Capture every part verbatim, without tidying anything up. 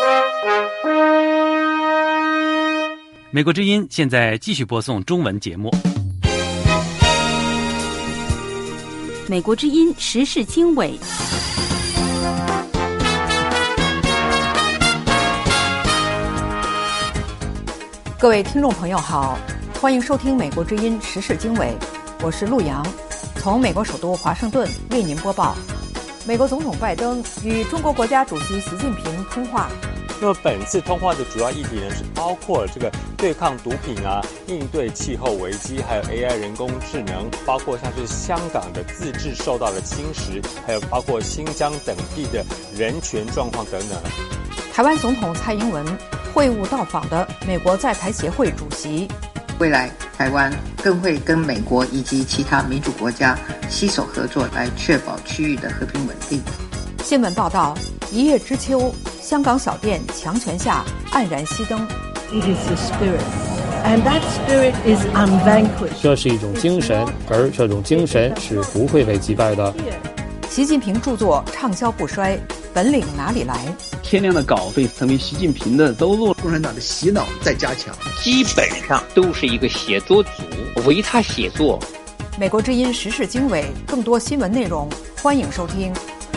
美国之音现在继续播送中文节目。 美国之音时事经纬， 各位听众朋友好，欢迎收听美国之音时事经纬，我是陆洋，从美国首都华盛顿为您播报。美国总统拜登与中国国家主席习近平通话。 那么本次通话的主要议题呢，是包括了这个对抗毒品啊、应对气候危机，还有 A I 人工智能，包括像是香港的自治受到了侵蚀，还有包括新疆等地的人权状况等等。 台湾总统蔡英文会晤到访的美国在台协会主席。 未来台湾更会跟美国以及其他民主国家携手合作，来确保区域的和平稳定。 新闻报道：一叶知秋，香港小店强权下黯然熄灯。 It is the spirit, and that spirit is unvanquished. 这是一种精神，而这种精神是不会被击败的。 习近平著作畅销不衰，本领哪里来？ 天量的稿费成为习近平的收入。 共产党的洗脑在加强， 基本上都是一个写作组为他写作。 美国之音时事经纬，更多新闻内容，欢迎收听。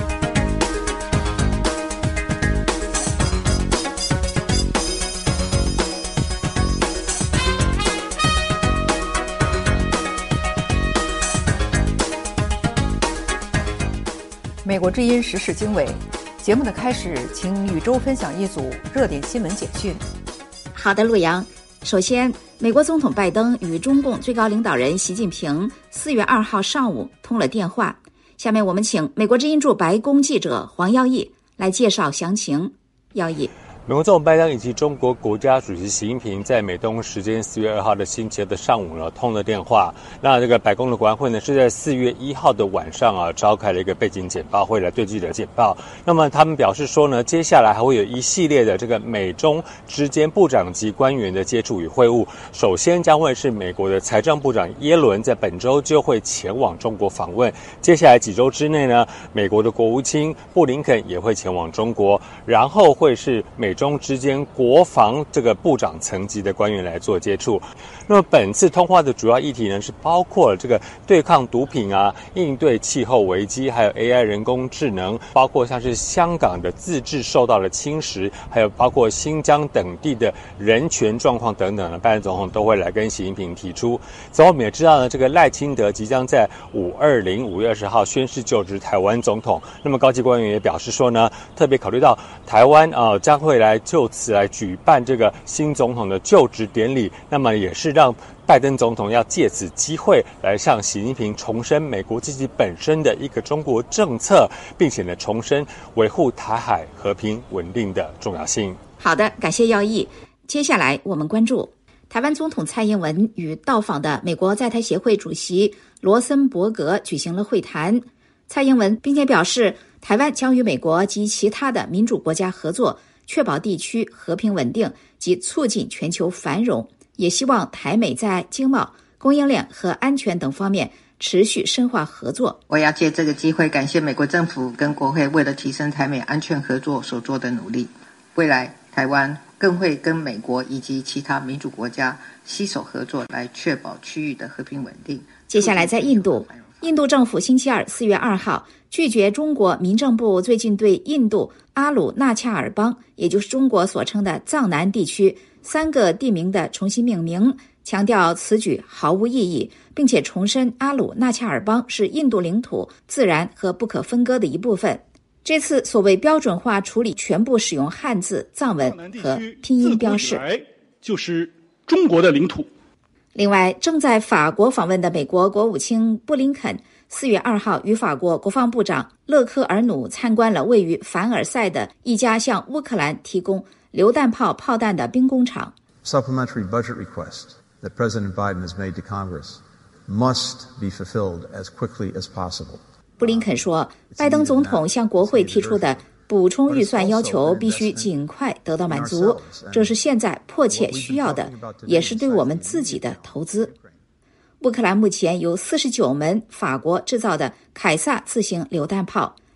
美国之音时事经纬，节目的开始，请宇宙分享一组热点新闻简讯。 好的，陆洋。首先，美国总统拜登与中共最高领导人习近平四月二号上午通了电话。下面我们请美国之音驻白宫记者黄耀义来介绍详情。耀义。 美国总统拜登以及中国国家主席习近平在美东时间四月二号的星期二的上午呢通了电话。那这个白宫的国安会呢是在四月一号的晚上啊召开了一个背景简报会来对记者简报。那么他们表示说呢，接下来还会有一系列的这个美中之间部长级官员的接触与会晤。首先将会是美国的财政部长耶伦在本周就会前往中国访问。接下来几周之内呢，美国的国务卿布林肯也会前往中国，然后会是美中之间国防这个部长层级的官员来做接触。那么本次通话的主要议题呢，是包括了这个对抗毒品啊、应对气候危机，还有 A I 人工智能，包括像是香港的自治受到了侵蚀，还有包括新疆等地的人权状况等等呢，拜登总统都会来跟习近平提出。此外我们也知道呢，这个赖清德即将在五二零五月二十号宣誓就职台湾总统。那么高级官员也表示说呢，特别考虑到台湾啊、呃、将会来就此来举办这个新总统的就职典礼，那么也是让拜登总统要借此机会来向习近平重申美国自己本身的一个中国政策，并且呢重申维护台海和平稳定的重要性。 好的，感谢耀义。接下来我们关注台湾总统蔡英文与到访的美国在台协会主席罗森伯格举行了会谈。蔡英文并且表示，台湾将与美国及其他的民主国家合作，确保地区和平稳定及促进全球繁荣，也希望台美在经贸、供应链和安全等方面持续深化合作。 我要借这个机会感谢美国政府跟国会为了提升台美安全合作所做的努力。未来台湾更会跟美国以及其他民主国家携手合作，来确保区域的和平稳定。 接下来在印度，印度政府星期二四月二号拒绝中国民政部最近对印度阿鲁纳恰尔邦，也就是中国所称的藏南地区三个地名的重新命名，强调此举毫无意义，并且重申阿鲁纳恰尔邦是印度领土自然和不可分割的一部分。这次所谓标准化处理全部使用汉字、藏文和拼音标示， 就是中国的领土。 另外，正在法国访问的美国国务卿布林肯四月二号与法国国防部长勒科尔努参观了位于凡尔赛的一家向乌克兰提供榴弹炮炮弹的兵工厂。 Supplementary budget request that President Biden has made to Congress must be fulfilled as quickly as possible. 布林肯说，拜登总统向国会提出的补充预算要求必须尽快得到满足，这是现在迫切需要的，也是对我们自己的投资。乌克兰目前有四十九门法国制造的凯撒自行榴弹炮，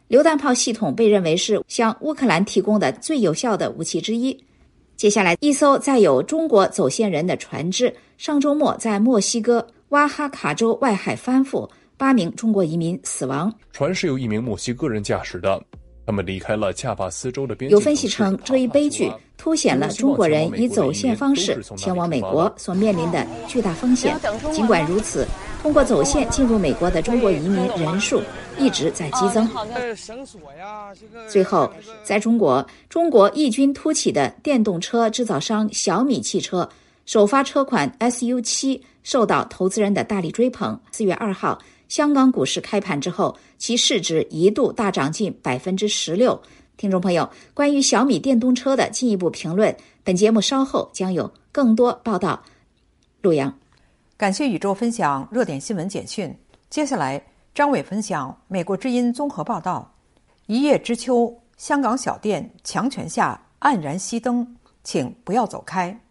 榴弹炮系统被认为是向乌克兰提供的最有效的武器之一。接下来，一艘载有中国走线人的船只上周末在墨西哥瓦哈卡州外海翻覆，八名中国移民死亡。 船是由一名墨西哥人驾驶的，他们离开了恰帕斯州的边境。 有分析称，这一悲剧凸显了中国人以走线方式前往美国所面临的巨大风险。尽管如此，通过走线进入美国的中国移民人数一直在激增。最后，在中国，中国异军突起的电动车制造商小米汽车首发车款 S U 七 受到投资人的大力追捧。四月二号，香港股市开盘之后，其市值一度大涨近百分之十六。听众朋友，关于小米电动车的进一步评论，本节目稍后将有更多报道。陆阳， 感谢宇宙分享热点新闻简讯。接下来，张伟分享美国之音综合报道。一叶知秋，香港小店强权下黯然熄灯，请不要走开。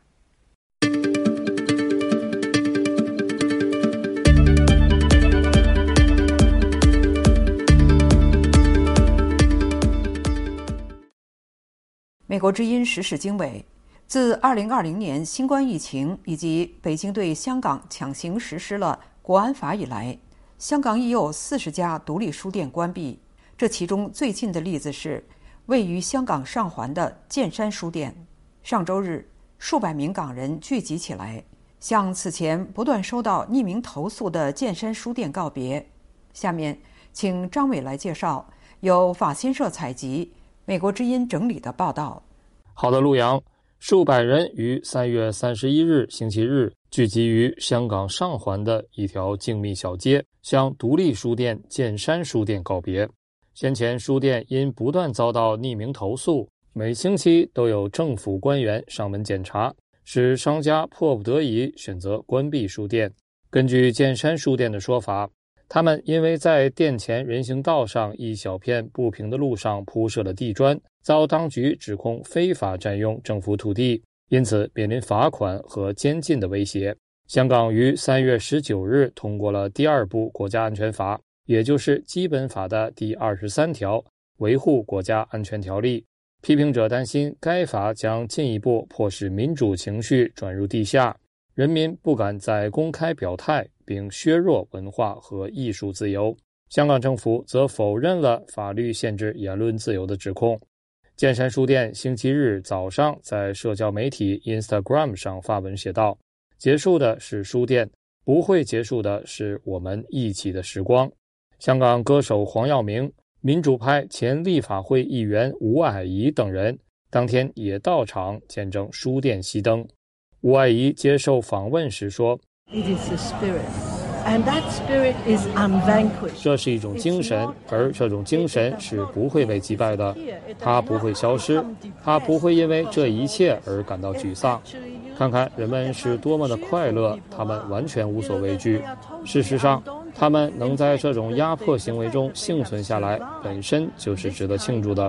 美国之音时事经纬，自二零二零年新冠疫情以及北京对香港强行实施了国安法以来，香港已有四十家独立书店关闭。这其中最近的例子是位于香港上环的剑山书店。上周日，数百名港人聚集起来，向此前不断收到匿名投诉的剑山书店告别。下面，请张伟来介绍由法新社采集、美国之音整理的报道。 好的，陆阳，数百人于三月三十一日星期日聚集于香港上环的一条静谧小街，向独立书店剑山书店告别。先前书店因不断遭到匿名投诉，每星期都有政府官员上门检查，使商家迫不得已选择关闭书店。根据剑山书店的说法，他们因为在店前人行道上一小片不平的路上铺设了地砖，遭当局指控非法占用政府土地，因此面临罚款和监禁的威胁。香港于三月十九日通过了第二部国家安全法，也就是基本法的第二十三条，维护国家安全条例。批评者担心该法将进一步迫使民主情绪转入地下，人民不敢再公开表态，并削弱文化和艺术自由。香港政府则否认了法律限制言论自由的指控。剑山书店星期日早上在社交媒体 Instagram 上发文写道：结束的是书店，不会结束的是我们一起的时光。香港歌手黄耀明、民主派前立法会议员吴霭仪等人当天也到场见证书店熄灯。吴霭仪接受访问时说： It is the spirit, and that spirit is unvanquished. 这是一种精神，而这种精神是不会被击败的，它不会消失，它不会因为这一切而感到沮丧。看看人们是多么的快乐，他们完全无所畏惧。事实上，他们能在这种压迫行为中幸存下来，本身就是值得庆祝的。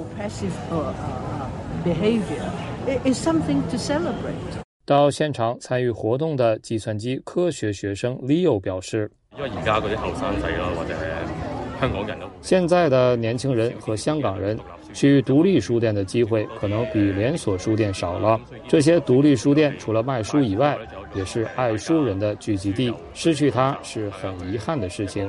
到现场参与活动的计算机科学学生 Leo 表示， 因為而家嗰啲後生仔啦，或者係香港人都， 現在的年輕人和香港人去獨立書店的機會可能比連鎖書店少了。這些獨立書店除了賣書以外，也是愛書人的聚集地，失去它是很遺憾的事情。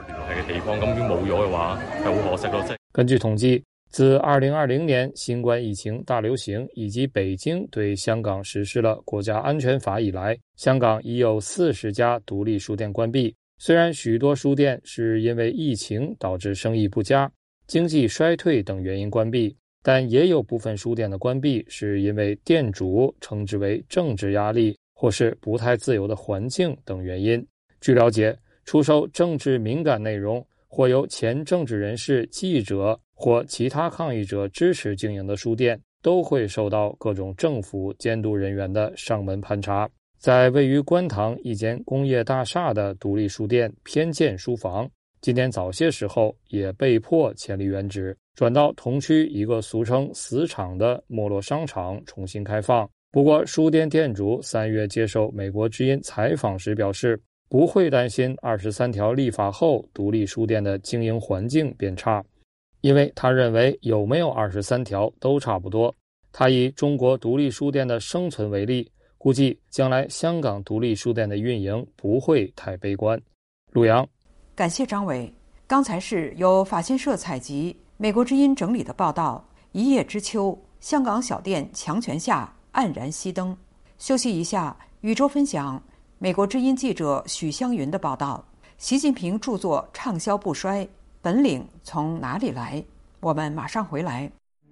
根據統計，自二零二零年新冠疫情大流行以及北京對香港實施了國家安全法以來，香港已有四十家獨立書店關閉。雖然許多書店是因為疫情導致生意不佳、經濟衰退等原因關閉，但也有部分書店的關閉是因為店主稱之為政治壓力或是不太自由的環境等原因。據了解，出售政治敏感內容或由前政治人士、記者或其他抗議者支持經營的書店，都會受到各種政府監督人員的上門盤查。在位於觀塘一間工業大廈的獨立書店偏見書房，今天早些時候也被迫遷離原址，轉到同區一個俗稱死場的沒落商場重新開放。不過書店店主三月接受美國之音採訪時表示，不會擔心二十三條立法後獨立書店的經營環境變差。 因为他认为有没有二十三条都差不多。他以中国独立书店的生存为例，估计将来香港独立书店的运营不会太悲观。陆阳， 感谢张伟。刚才是由法新社采集、美国之音整理的报道。一叶知秋，香港小店强权下黯然熄灯。休息一下，宇宙分享美国之音记者许湘云的报道。习近平著作畅销不衰，本领从哪里来？我们马上回来。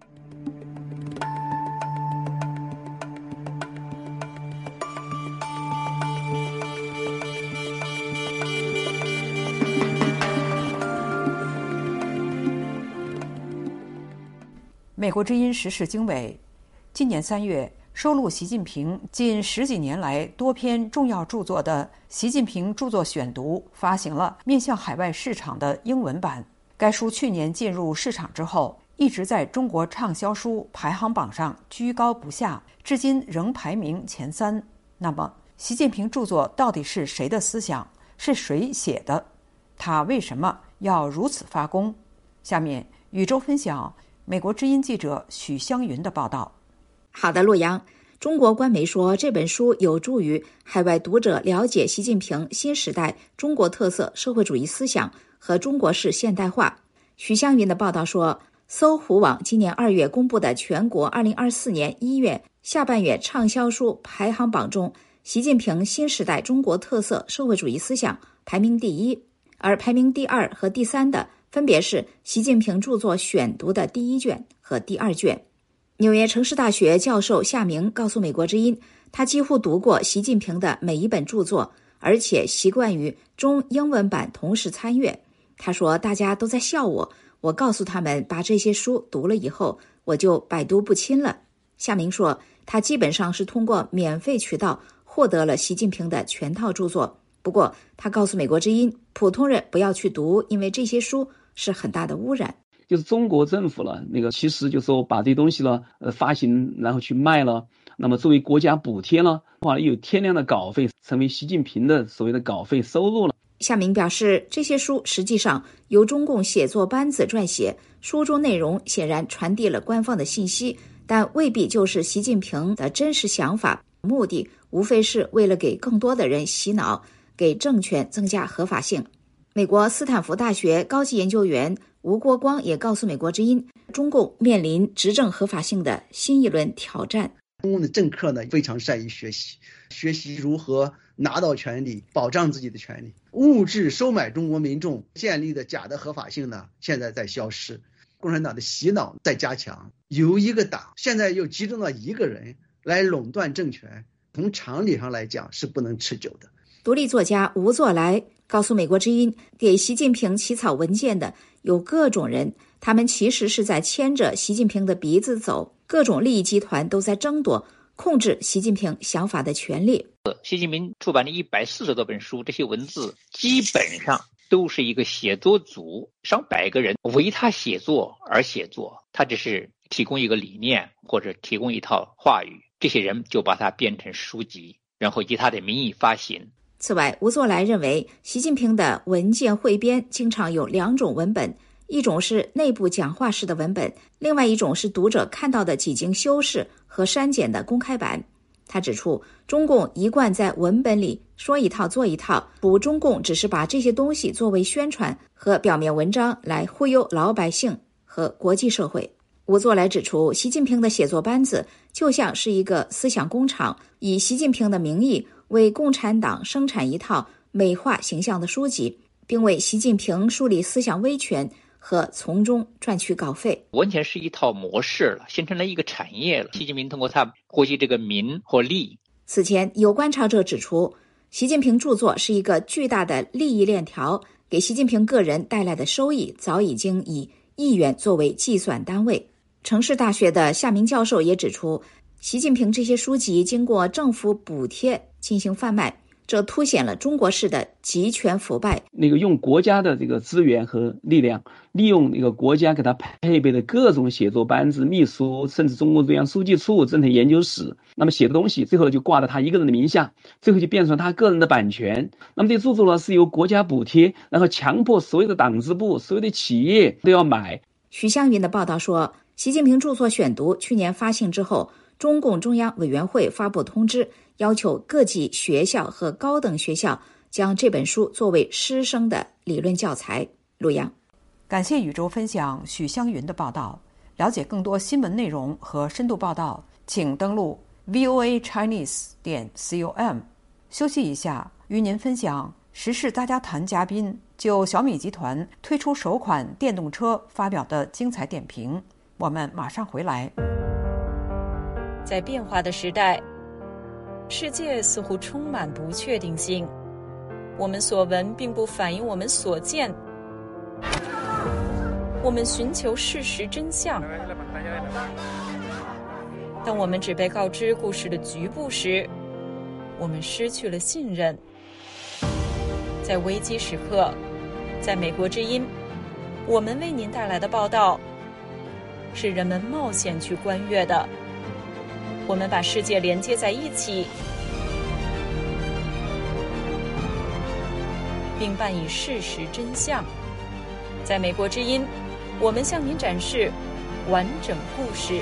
美国之音时事经纬，今年三月收录习近平近十几年来多篇重要著作的《习近平著作选读》发行了面向海外市场的英文版。该书去年进入市场之后，一直在中国畅销书排行榜上居高不下，至今仍排名前三。那么，习近平著作到底是谁的思想？是谁写的？他为什么要如此发功？下面宇宙分享美国之音记者许湘云的报道。 好的，洛阳。中国官媒说这本书有助于海外读者了解习近平新时代中国特色社会主义思想和中国式现代化。许湘云的报道说，搜狐网今年二月公布的全国二零二四年一月下半月畅销书排行榜中，习近平新时代中国特色社会主义思想排名第一，而排名第二和第三的分别是习近平著作选读的第一卷和第二卷。纽约城市大学教授夏明告诉美国之音，他几乎读过习近平的每一本著作，而且习惯于中英文版同时参阅。他说，大家都在笑我，我告诉他们把这些书读了以后，我就百毒不侵了。夏明说，他基本上是通过免费渠道获得了习近平的全套著作。不过他告诉美国之音，普通人不要去读，因为这些书是很大的污染。 就是中国政府了，那个其实就说把这东西了，呃，发行然后去卖了，那么作为国家补贴了，话有天量的稿费，成为习近平的所谓的稿费收入了。 夏明表示，这些书实际上由中共写作班子撰写，书中内容显然传递了官方的信息，但未必就是习近平的真实想法，目的无非是为了给更多的人洗脑，给政权增加合法性。美国斯坦福大学高级研究员吴国光也告诉美国之音，中共面临执政合法性的新一轮挑战。 中共的政客呢，非常善于学习，学习如何拿到权力，保障自己的权利，物质收买中国民众建立的假的合法性呢，现在在消失。共产党的洗脑在加强，由一个党现在又集中到一个人来垄断政权，从常理上来讲是不能持久的。 独立作家吴作来告诉美国之音，给习近平起草文件的有各种人，他们其实是在牵着习近平的鼻子走，各种利益集团都在争夺控制习近平想法的权利。 习近平出版了一百四十多本书，这些文字基本上都是一个写作组上百个人为他写作而写作，他只是提供一个理念或者提供一套话语，这些人就把它变成书籍，然后以他的名义发行。 此外，吴作来认为，习近平的文件汇编经常有两种文本，一种是内部讲话式的文本，另外一种是读者看到的几经修饰和删减的公开版。他指出，中共一贯在文本里说一套做一套，不，中共只是把这些东西作为宣传和表面文章来忽悠老百姓和国际社会。吴作来指出，习近平的写作班子就像是一个思想工厂，以习近平的名义为共产党生产一套美化形象的书籍，并为习近平树立思想威权和从中赚取稿费， 完全是一套模式了，形成了一个产业了。习近平通过他获取这个民或利。 此前有观察者指出，习近平著作是一个巨大的利益链条，给习近平个人带来的收益早已经以亿元作为计算单位。城市大学的夏明教授也指出，习近平这些书籍经过政府补贴进行贩卖，这凸显了中国式的集权腐败。 那个用国家的这个资源和力量，利用那个国家给他配备的各种写作班子、秘书，甚至中共中央书记处、政策研究室，那么写的东西最后就挂到他一个人的名下，最后就变成他个人的版权。那么这著作呢是由国家补贴，然后强迫所有的党支部、所有的企业都要买。 许湘云的报道说，习近平著作选读去年发行之后，中共中央委员会发布通知，要求各级学校和高等学校将这本书作为师生的理论教材。陆阳， 感谢宇宙分享许湘云的报道。了解更多新闻内容和深度报道，请登录 v o a chinese 点 com。休息一下，与您分享时事大家谈嘉宾就小米集团推出首款电动车发表的精彩点评。我们马上回来。 在变化的时代，世界似乎充满不确定性，我们所闻并不反映我们所见。我们寻求事实真相，当我们只被告知故事的局部时，我们失去了信任。在危机时刻，在美国之音，我们为您带来的报道是人们冒险去观阅的。我们把世界连接在一起，并伴以事实真相。在美国之音，我们向您展示完整故事。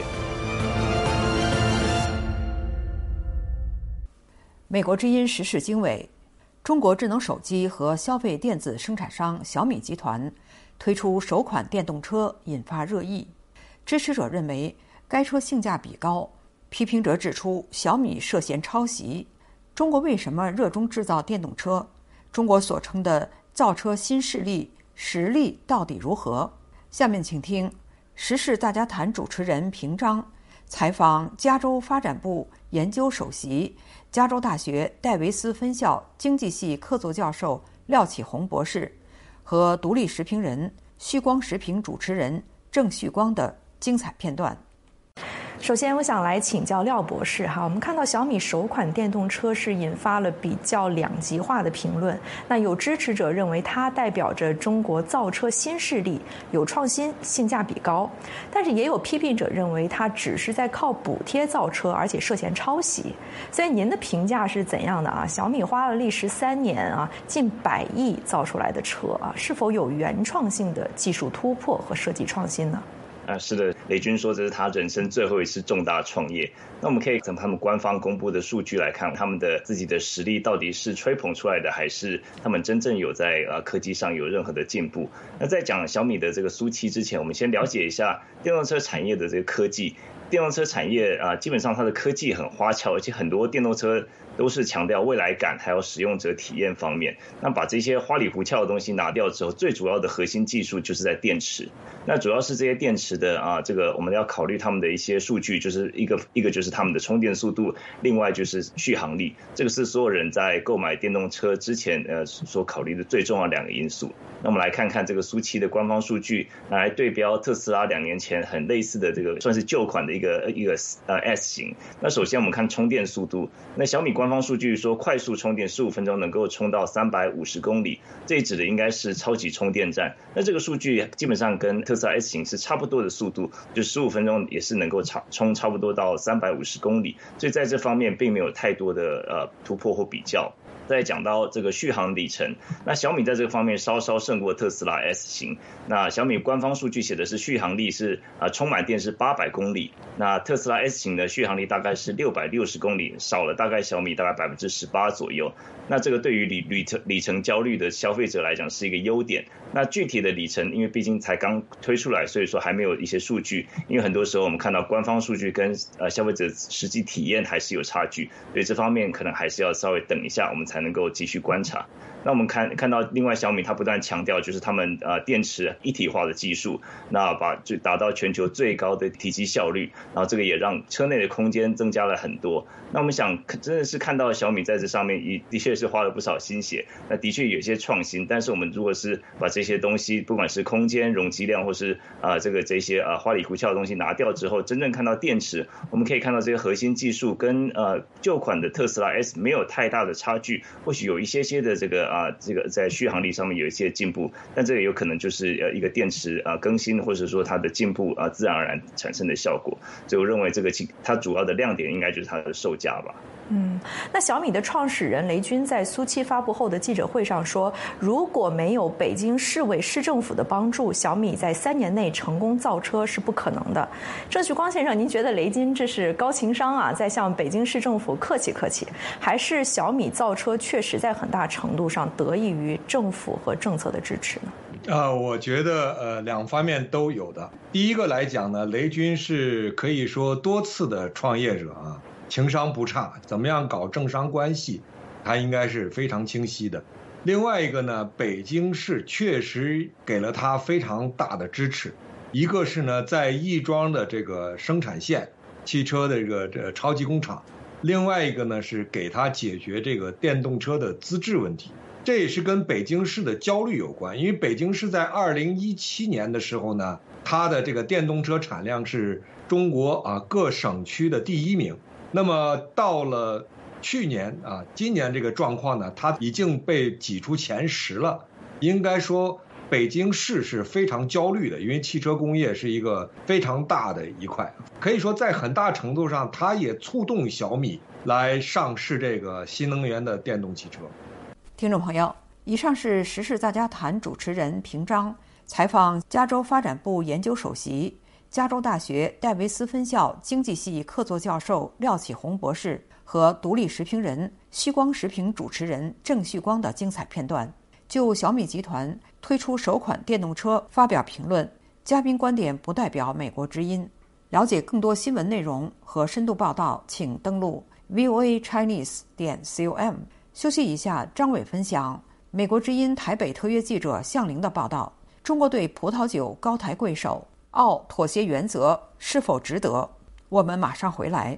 美国之音时事经纬，中国智能手机和消费电子生产商小米集团推出首款电动车，引发热议。支持者认为该车性价比高，批评者指出小米涉嫌抄袭。中国为什么热衷制造电动车？中国所称的造车新势力实力到底如何？下面请听时事大家谈主持人平章采访加州发展部研究首席、加州大学戴维斯分校经济系客座教授廖启红博士和独立时评人、旭光时评主持人郑旭光的精彩片段。 首先我想来请教廖博士哈，我们看到小米首款电动车是引发了比较两极化的评论，那有支持者认为它代表着中国造车新势力，有创新，性价比高，但是也有批评者认为它只是在靠补贴造车，而且涉嫌抄袭。所以您的评价是怎样的啊？小米花了历时三年啊，近百亿造出来的车啊，是否有原创性的技术突破和设计创新呢？ 啊，是的，雷军说这是他人生最后一次重大创业。那我们可以从他们官方公布的数据来看，他们的自己的实力到底是吹捧出来的，还是他们真正有在呃科技上有任何的进步？那在讲小米的这个苏七之前，我们先了解一下电动车产业的这个科技。电动车产业啊、呃，基本上它的科技很花俏，而且很多电动车都是强调未来感，还有使用者体验方面。那把这些花里胡俏的东西拿掉之后，最主要的核心技术就是在电池。那主要是这些电池的啊，这个我们要考虑他们的一些数据，就是一个一个就是他们的充电速度，另外就是续航力。这个是所有人在购买电动车之前呃所考虑的最重要的两个因素。那我们来看看这个苏七的官方数据，来对标特斯拉两年前很类似的这个算是旧款的一个一个呃 S 型。那首先我们看充电速度，那小米官方数据说快速充电十五分钟能够充到三百五十公里，这指的应该是超级充电站。那这个数据基本上跟特斯拉 S 型是差不多的速度，就十五分钟也是能够充差不多到三百五十公里，所以在这方面并没有太多的呃突破或比较。再讲到这个续航里程，那小米在这个方面稍稍胜过特斯拉 S 型。那小米官方数据写的是续航力是啊、呃、充满电是八百公里，那特斯拉 S 型的续航力大概是六百六十公里，少了大概小米大概百分之十八左右。那这个对于里里程里程焦虑的消费者来讲是一个优点。那具体的里程，因为毕竟才刚推出来，所以说还没有一些数据。因为很多时候我们看到官方数据跟呃消费者实际体验还是有差距，所以这方面可能还是要稍微等一下，我们才能够继续观察。那我们看看到另外小米它不断强调就是他们呃电池一体化的技术，那把就达到全球最高的体积效率，然后这个也让车内的空间增加了很多。那我们想真的是看到小米在这上面也的确是花了不少心血，那的确有些创新，但是我们如果是把这些东西不管是空间容积量或是啊、呃、这个这些啊、呃、花里胡俏的东西拿掉之后，真正看到电池，我们可以看到这些核心技术跟呃旧款的特斯拉 S 没有太大的差距， 或许有一些些的这个啊这个在续航力上面有一些进步，但这个有可能就是呃一个电池啊更新或者说它的进步啊自然而然产生的效果。所以我认为这个它主要的亮点应该就是它的售价吧。 嗯，那小米的创始人雷军在苏七发布后的记者会上说，如果没有北京市委市政府的帮助，小米在三年内成功造车是不可能的。郑旭光先生，您觉得雷军这是高情商啊，在向北京市政府客气客气，还是小米造车确实在很大程度上得益于政府和政策的支持呢？ 呃，我觉得呃两方面都有的。第一个来讲呢，雷军是可以说多次的创业者啊。情商不差，怎么样搞政商关系，他应该是非常清晰的。另外一个呢，北京市确实给了他非常大的支持。一个是呢，在亦庄的这个生产线，汽车的这个这超级工厂；另外一个呢，是给他解决这个电动车的资质问题。这也是跟北京市的焦虑有关，因为北京市在二零一七年的时候呢，它的这个电动车产量是中国啊各省区的第一名。那么到了去年啊，今年这个状况呢，它已经被挤出前十了。应该说，北京市是非常焦虑的，因为汽车工业是一个非常大的一块，可以说在很大程度上，它也触动小米来上市这个新能源的电动汽车。 听众朋友，以上是时事大家谈主持人平章采访加州发展部研究首席、加州大学戴维斯分校经济系客座教授廖启宏博士和独立时评人、旭光时评主持人郑旭光的精彩片段，就小米集团推出首款电动车发表评论。嘉宾观点不代表美国之音。了解更多新闻内容和深度报道，请登录 v o a chinese 点 com。休息一下，张伟分享美国之音台北特约记者向玲的报道：中国对葡萄酒高抬贵手，澳妥协原则是否值得？我们马上回来。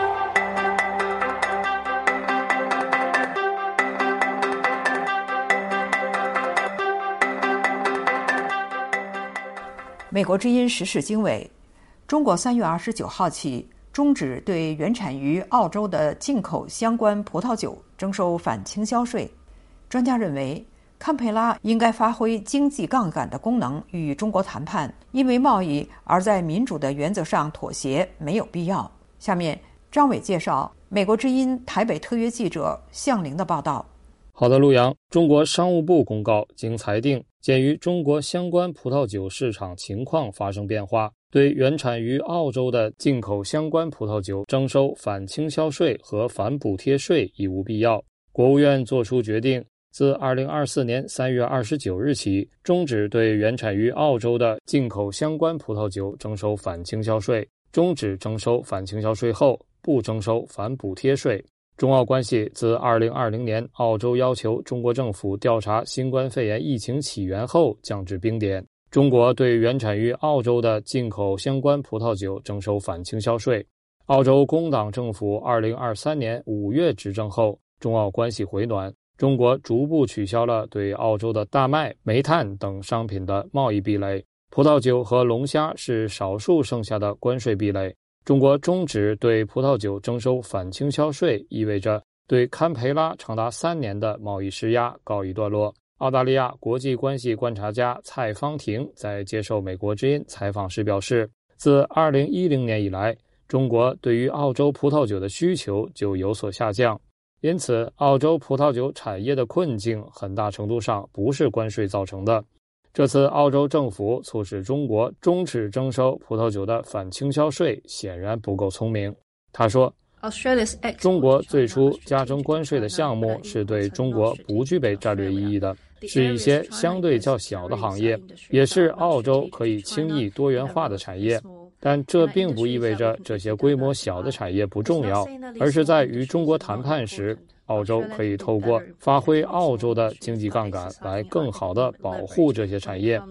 美国之音时事经纬：中国三月二十九号起终止对原产于澳洲的进口相关葡萄酒征收反倾销税。专家认为，堪培拉应该发挥经济杠杆的功能与中国谈判，因为贸易而在民主的原则上妥协没有必要。下面张伟介绍美国之音台北特约记者向玲的报道。 好的，陆阳，中国商务部公告，经裁定，鉴于中国相关葡萄酒市场情况发生变化，对原产于澳洲的进口相关葡萄酒征收反倾销税和反补贴税已无必要。国务院作出决定，自二零二四年三月二十九日起，终止对原产于澳洲的进口相关葡萄酒征收反倾销税。终止征收反倾销税后，不征收反补贴税。中澳关系自二零二零年澳洲要求中国政府调查新冠肺炎疫情起源后降至冰点。中国对原产于澳洲的进口相关葡萄酒征收反倾销税。澳洲工党政府二零二三年五月执政后，中澳关系回暖，中国逐步取消了对澳洲的大麦、煤炭等商品的贸易壁垒。葡萄酒和龙虾是少数剩下的关税壁垒。中国终止对葡萄酒征收反倾销税，意味着对堪培拉长达三年的贸易施压告一段落。澳大利亚国际关系观察家蔡方婷在接受美国之音采访时表示，自二零一零年以来，中国对于澳洲葡萄酒的需求就有所下降，因此澳洲葡萄酒产业的困境很大程度上不是关税造成的。这次澳洲政府促使中国终止征收葡萄酒的反倾销税，显然不够聪明。他说，中国最初加征关税的项目是对中国不具备战略意义的，是一些相对较小的行业，也是澳洲可以轻易多元化的产业。但这并不意味着这些规模小的产业不重要，而是在与中国谈判时，澳洲可以透过发挥澳洲的经济杠杆来更好地保护这些产业。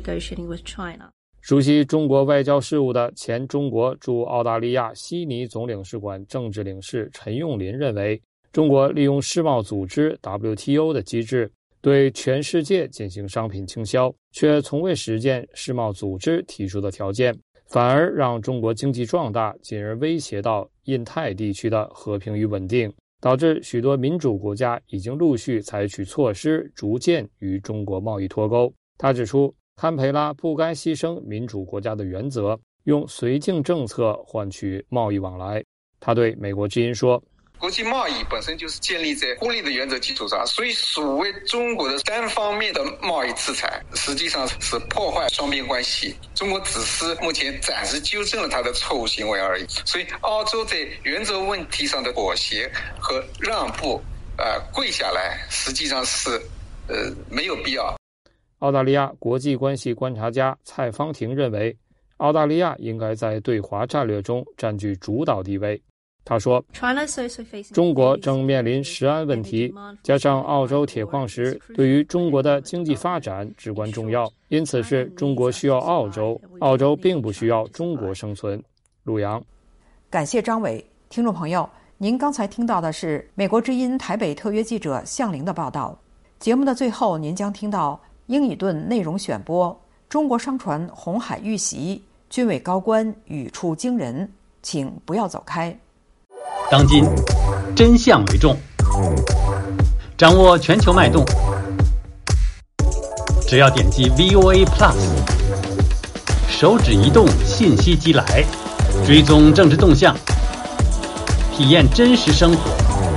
熟悉中国外交事务的前中国驻澳大利亚悉尼总领事馆政治领事陈永林认为，中国利用世贸组织 W T O 的机制对全世界进行商品倾销，却从未实践世贸组织提出的条件，反而让中国经济壮大，进而威胁到印太地区的和平与稳定。 导致许多民主国家已经陆续采取措施，逐渐与中国贸易脱钩。他指出，堪培拉不该牺牲民主国家的原则，用绥靖政策换取贸易往来。他对美国之音说， 国际贸易本身就是建立在互利的原则基础上，所以所谓中国的单方面的贸易制裁，实际上是破坏双边关系。中国只是目前暂时纠正了他的错误行为而已。所以，澳洲在原则问题上的妥协和让步，呃，跪下来，实际上是呃没有必要。 澳大利亚国际关系观察家蔡方婷认为，澳大利亚应该在对华战略中占据主导地位。他说，中国正面临食安问题，加上澳洲铁矿石对于中国的经济发展至关重要，因此是中国需要澳洲，澳洲并不需要中国生存。陆阳， 感谢张伟。听众朋友，您刚才听到的是美国之音台北特约记者向玲的报道。节目的最后，您将听到英语顿内容选播：中国商船红海遇袭，军委高官语出惊人，请不要走开。 当今真相为重，掌握全球脉动，只要点击 V O A Plus， 手指一动，信息即来，追踪政治动向，体验真实生活，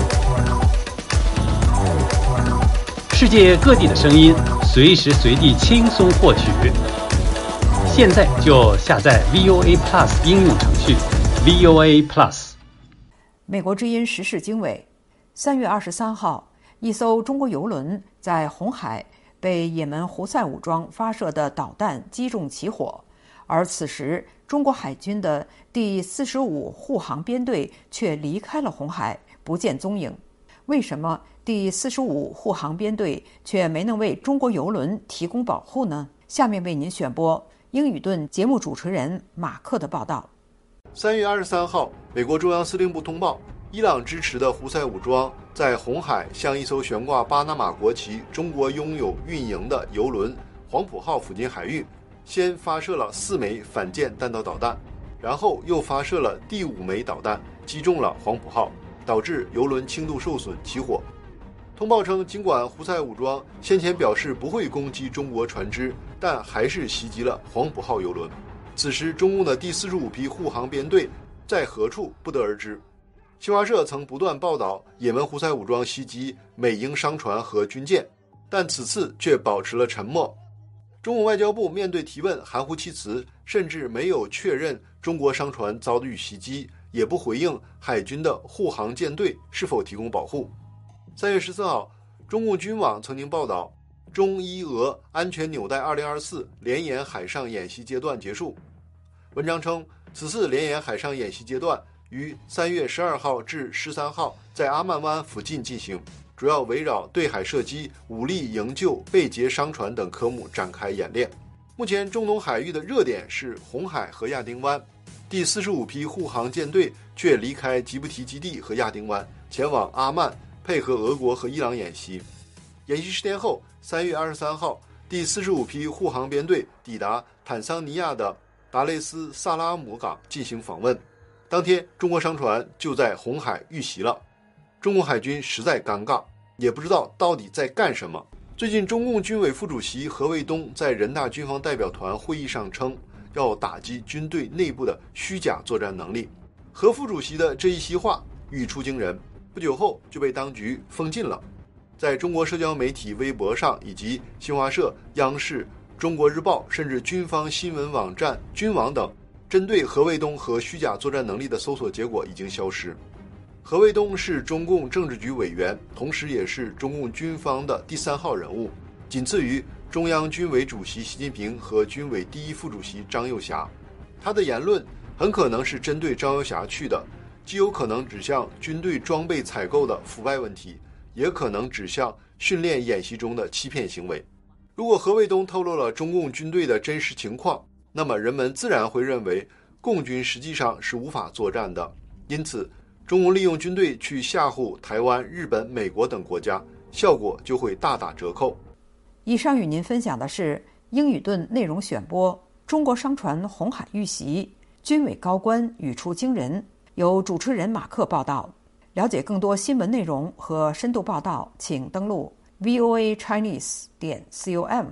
世界各地的声音，随时随地轻松获取。现在就下载 V O A Plus 应用程序 V O A Plus。 美国之音时事经纬，三月二十三号，一艘中国邮轮在红海被也门胡塞武装发射的导弹击中起火，而此时中国海军的第四十五护航编队却离开了红海，不见踪影。为什么第四十五护航编队却没能为中国邮轮提供保护呢？下面为您选播英语顿节目主持人马克的报道。 三月二十三号，美国中央司令部通报，伊朗支持的胡塞武装在红海向一艘悬挂巴拿马国旗、中国拥有运营的邮轮黄埔号附近海域，先发射了四枚反舰弹道导弹，然后又发射了第五枚导弹，击中了黄埔号，导致邮轮轻度受损起火。通报称，尽管胡塞武装先前表示不会攻击中国船只，但还是袭击了黄埔号邮轮。此时，中共的第四十五批护航编队在何处不得而知。新华社曾不断报道也门胡塞武装袭击美英商船和军舰，但此次却保持了沉默。中共外交部面对提问含糊其辞，甚至没有确认中国商船遭遇袭击，也不回应海军的护航舰队是否提供保护。三月十四号，中共军网曾经报道，中伊俄安全纽带二零二四联演海上演习阶段结束。文章称，此次联演海上演习阶段于三月十二号至十三号在阿曼湾附近进行，主要围绕对海射击、武力营救、被劫商船等科目展开演练。目前中东海域的热点是红海和亚丁湾，第四十五批护航舰队却离开吉布提基地和亚丁湾，前往阿曼配合俄国和伊朗演习。演习十天后，三月二十三号，第四十五批护航编队抵达坦桑尼亚的达雷斯萨拉姆港进行访问。当天，中国商船就在红海遇袭了。中共海军实在尴尬，也不知道到底在干什么。最近，中共军委副主席何卫东在人大军方代表团会议上称，要打击军队内部的虚假作战能力。何副主席的这一席话语出惊人，不久后就被当局封禁了。在中国社交媒体微博上，以及新华社、央视、中国日报，甚至军方新闻网站军网等，针对何卫东和虚假作战能力的搜索结果已经消失。何卫东是中共政治局委员，同时也是中共军方的第三号人物，仅次于中央军委主席习近平和军委第一副主席张又侠。他的言论很可能是针对张又侠去的，既有可能指向军队装备采购的腐败问题，也可能指向训练演习中的欺骗行为。如果何卫东透露了中共军队的真实情况，那么人们自然会认为共军实际上是无法作战的，因此中共利用军队去吓唬台湾、日本、美国等国家，效果就会大打折扣。 以上与您分享的是英语顿内容选播：中国商船红海遇袭，军委高官语出惊人，由主持人马克报道。 了解更多新闻内容和深度报道，请登录 v o a chinese 点 com。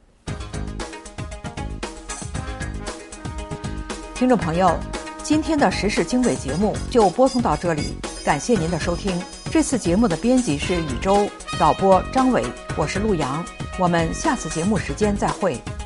听众朋友，今天的时事经纬节目就播送到这里，感谢您的收听。这次节目的编辑是宇宙，导播张伟，我是陆阳，我们下次节目时间再会。